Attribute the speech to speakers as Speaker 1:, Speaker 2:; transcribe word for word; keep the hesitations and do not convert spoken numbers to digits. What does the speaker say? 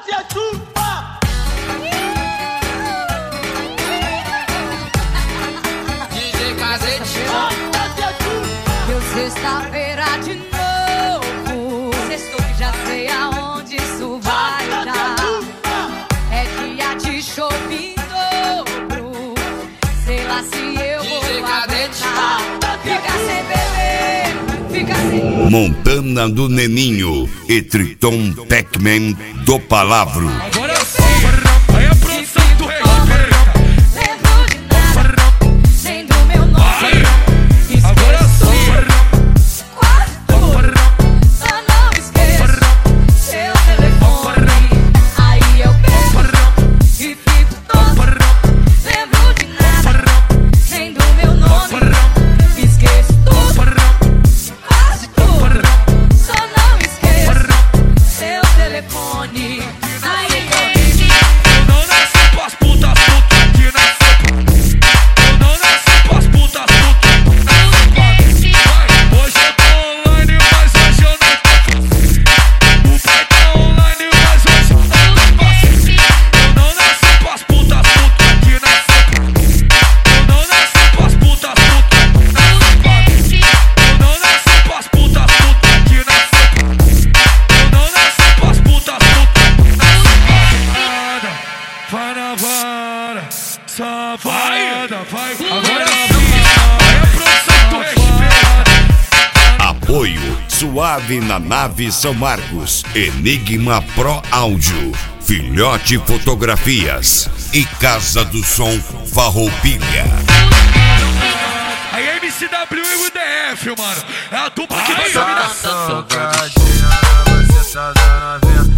Speaker 1: Deu sexta-feira de novo. Sextou que já sei aonde isso vai dar. É dia de show em dobro. Sei lá se eu vou aguentar. Fica sem beber, fica sem...
Speaker 2: Montana do Neninho e Triton Pac-Man do Palavro.
Speaker 3: Agora sim, aí a produção do rei.
Speaker 1: Lembro de nada, nem do meu nome.
Speaker 3: Agora sim.
Speaker 1: Só não esqueço seu telefone. Aí eu pego e fico todo. Lembro de nada, nem do meu nome. Esqueço tudo, quase tudo. Só não esqueço seu telefone. Aí eu
Speaker 3: Eu não nasci pras putas, puta que nasceu. Eu não nasci pras putas, puta que nasceu. Hoje eu tô online, mas hoje eu não tô. O pai tá online, mas hoje eu não tô. Eu não nasci pras putas, puta que nasceu. Eu não nasci pras putas, puta que nasceu. Eu não nasci pras putas, puta que nasceu. Eu não nasci pras putas, puta que nasceu. Vai na vara, safada, vai. Agora sim, aí a produção do respeito.
Speaker 2: Apoio Suave na Nave São Marcos, Enigma Pro Áudio, Filhote Fotografias e Casa do Som Farroupilha.
Speaker 3: Aí M C W e o D F, mano. É a dupla que vai dominar.
Speaker 4: Socadinha, você tá dando a ver.